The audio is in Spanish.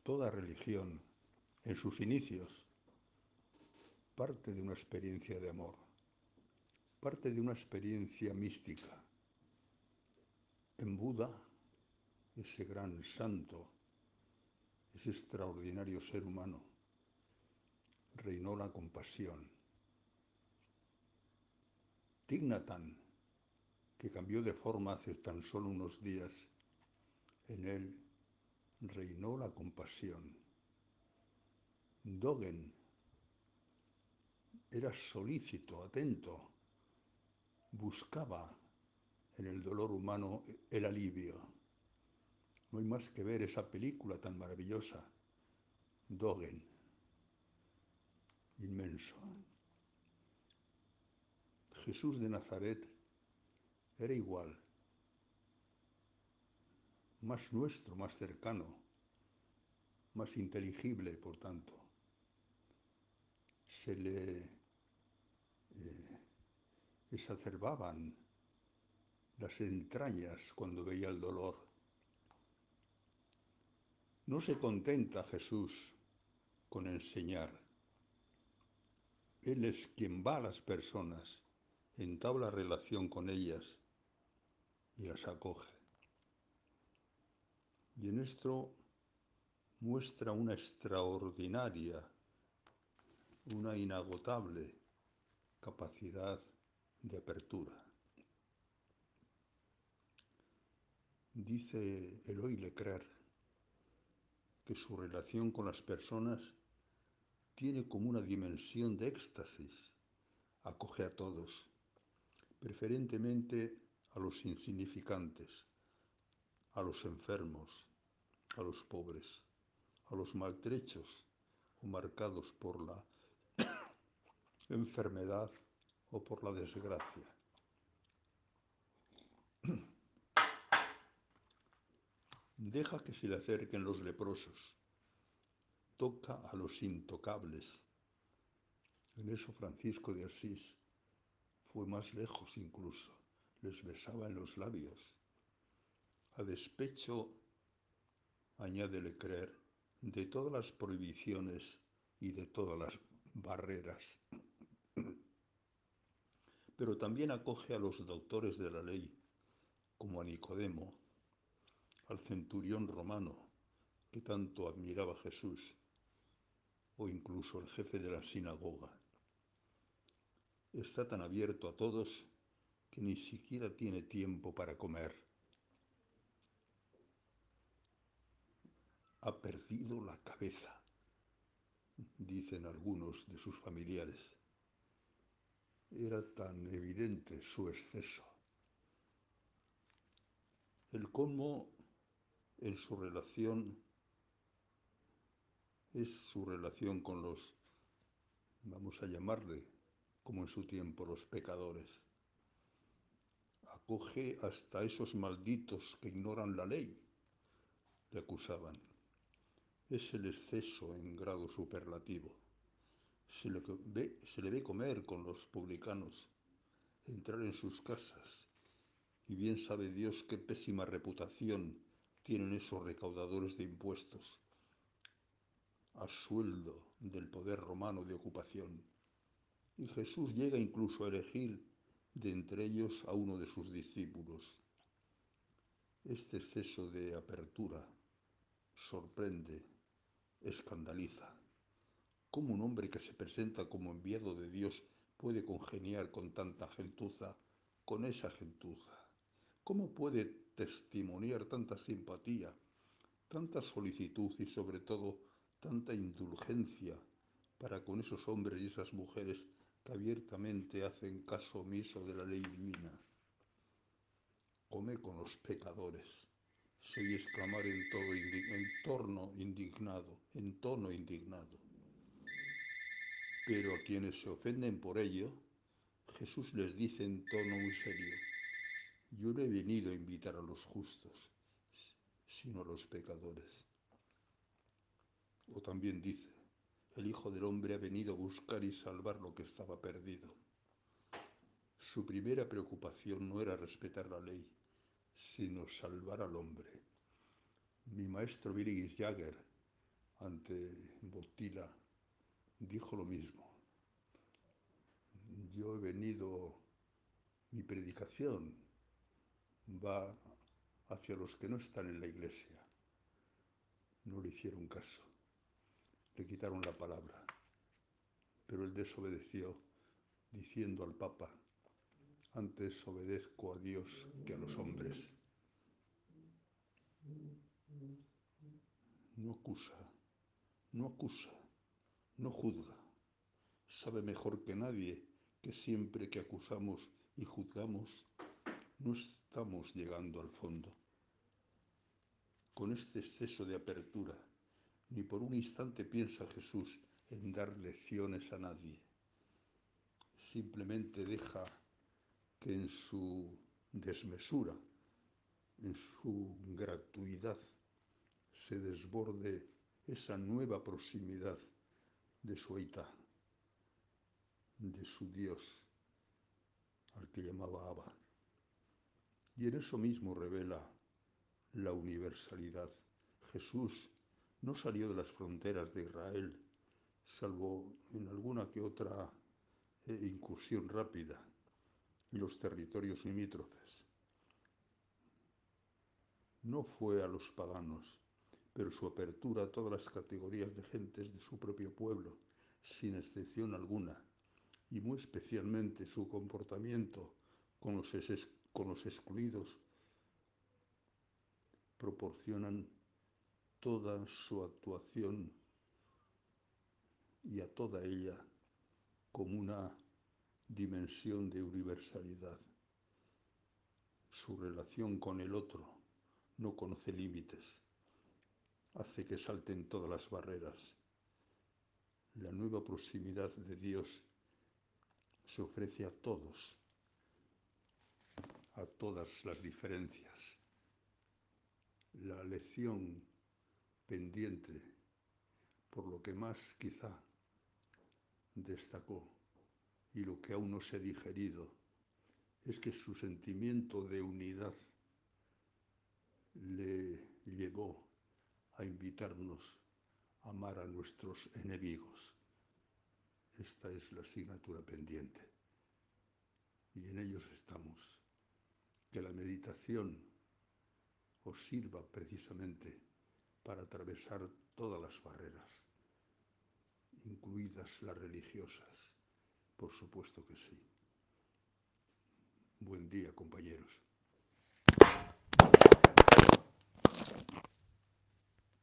Toda religión, en sus inicios, parte de una experiencia de amor, parte de una experiencia mística. En Buda, ese gran santo, ese extraordinario ser humano, reinó la compasión. Thich Nhat Hanh, que cambió de forma hace tan solo unos días, en él reinó la compasión. Dogen era solícito, atento, buscaba en el dolor humano el alivio. No hay más que ver esa película tan maravillosa, Dogen, inmenso. Jesús de Nazaret era igual, más nuestro, más cercano, más inteligible, por tanto. Se le exacerbaban las entrañas cuando veía el dolor. No se contenta Jesús con enseñar. Él es quien va a las personas, entabla relación con ellas y las acoge. Y en esto muestra una extraordinaria, una inagotable capacidad de apertura. Dice Eloy Leclerc que su relación con las personas tiene como una dimensión de éxtasis. Acoge a todos, preferentemente a los insignificantes, a los enfermos, a los pobres, a los maltrechos o marcados por la enfermedad o por la desgracia. Deja que se le acerquen los leprosos, toca a los intocables. En eso Francisco de Asís fue más lejos incluso, les besaba en los labios. A despecho, añade Leclerc, de todas las prohibiciones y de todas las barreras. Pero también acoge a los doctores de la ley, como a Nicodemo, al centurión romano, que tanto admiraba a Jesús, o incluso al jefe de la sinagoga. Está tan abierto a todos que ni siquiera tiene tiempo para comer. Ha perdido la cabeza, dicen algunos de sus familiares. Era tan evidente su exceso. El colmo en su relación es su relación con los, vamos a llamarle, como en su tiempo, los pecadores. Acoge hasta esos malditos que ignoran la ley, le acusaban. Es el exceso en grado superlativo. Se le ve comer con los publicanos, entrar en sus casas, y bien sabe Dios qué pésima reputación tienen esos recaudadores de impuestos, a sueldo del poder romano de ocupación. Y Jesús llega incluso a elegir de entre ellos a uno de sus discípulos. Este exceso de apertura sorprende, escandaliza. ¿Cómo un hombre que se presenta como enviado de Dios puede congeniar con tanta gentuza, con esa gentuza? ¿Cómo puede testimoniar tanta simpatía, tanta solicitud y sobre todo tanta indulgencia para con esos hombres y esas mujeres que abiertamente hacen caso omiso de la ley divina? Come con los pecadores, se oye exclamar en tono indignado. Pero a quienes se ofenden por ello, Jesús les dice en tono muy serio: yo no he venido a invitar a los justos, sino a los pecadores. O también dice: el Hijo del Hombre ha venido a buscar y salvar lo que estaba perdido. Su primera preocupación no era respetar la ley, sino salvar al hombre. Mi maestro Willy Jagger ante Botila, dijo lo mismo. Yo he venido, mi predicación va hacia los que no están en la iglesia. No le hicieron caso, le quitaron la palabra, pero él desobedeció, diciendo al Papa: antes obedezco a Dios que a los hombres. No acusa, no acusa, no juzga. Sabe mejor que nadie que siempre que acusamos y juzgamos, no estamos llegando al fondo. Con este exceso de apertura, ni por un instante piensa Jesús en dar lecciones a nadie. Simplemente deja que en su desmesura, en su gratuidad, se desborde esa nueva proximidad de su Aitá, de su Dios, al que llamaba Abba. Y en eso mismo revela la universalidad. Jesús no salió de las fronteras de Israel, salvo en alguna que otra incursión rápida, y los territorios limítrofes. No fue a los paganos, pero su apertura a todas las categorías de gentes de su propio pueblo, sin excepción alguna, y muy especialmente su comportamiento con los excluidos, proporcionan toda su actuación y a toda ella como una dimensión de universalidad. Su relación con el otro no conoce límites, hace que salten todas las barreras. La nueva proximidad de Dios se ofrece a todos, a todas las diferencias. La lección pendiente, por lo que más quizá destacó y lo que aún no se ha digerido, es que su sentimiento de unidad le llevó a invitarnos a amar a nuestros enemigos. Esta es la asignatura pendiente y en ellos estamos. Que la meditación os sirva precisamente para atravesar todas las barreras, incluidas las religiosas. Por supuesto que sí. Buen día, compañeros.